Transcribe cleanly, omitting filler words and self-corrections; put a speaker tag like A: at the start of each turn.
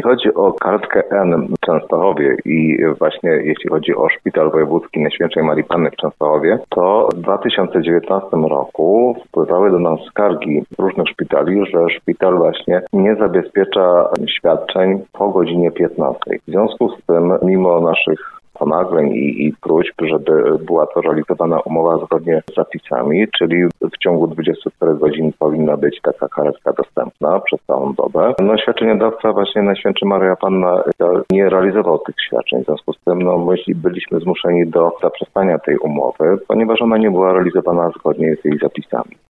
A: chodzi o karetkę N w Częstochowie i właśnie jeśli chodzi o Szpital Wojewódzki Najświętszej Marii Panny w Częstochowie, to w 2019 roku wpływały do nas skargi różnych szpitali, że szpital właśnie nie zabezpiecza świadczeń po godzinie 15. W związku z tym, mimo naszych ponagleń i próśb, żeby była to realizowana umowa zgodnie z zapisami, czyli w ciągu 24 godzin powinna być taka karetka dostępna przez całą dobę. Świadczeniodawca właśnie Najświętsza Maria Panna nie realizował tych świadczeń, w związku z tym my byliśmy zmuszeni do zaprzestania tej umowy, ponieważ ona nie była realizowana zgodnie z jej zapisami.